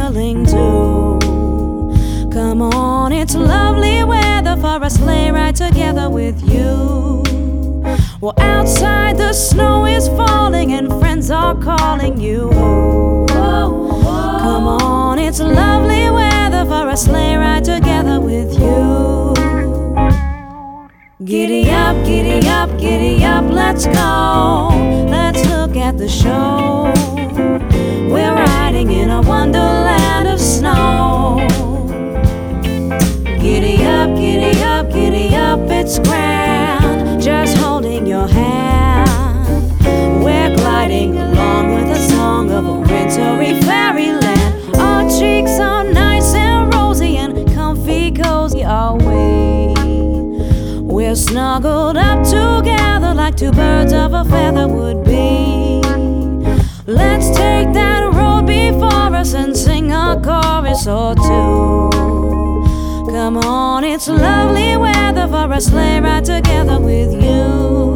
jingling too. Come on, it's lovely weather for a sleigh ride together with you. Well, outside the snow is falling and friends are calling you. Come on, it's lovely weather for a sleigh ride together with you. Giddy up, giddy up, giddy up, let's go. Let's look at the show. We're riding in a wonderland of snow. Giddy up, giddy up, giddy up, it's grand, just holding your hand. We're gliding along with a song of a wintry fairyland. Our cheeks are nice and rosy and comfy, cozy are we. We're snuggled up together like two birds of a feather would be. Let's take that road before us and sing a chorus or two. Come on, it's lovely weather for a sleigh ride together with you.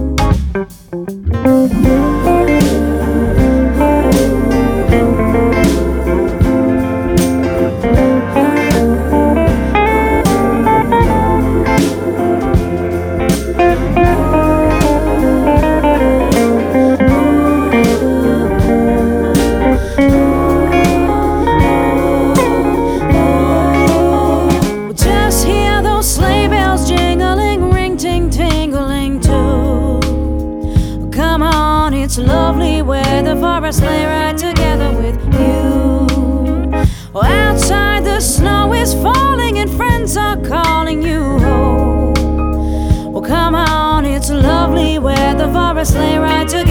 It's lovely weather for a sleigh ride together with you. Oh, outside the snow is falling and friends are calling you home. Well, come on, it's lovely weather for a sleigh ride together.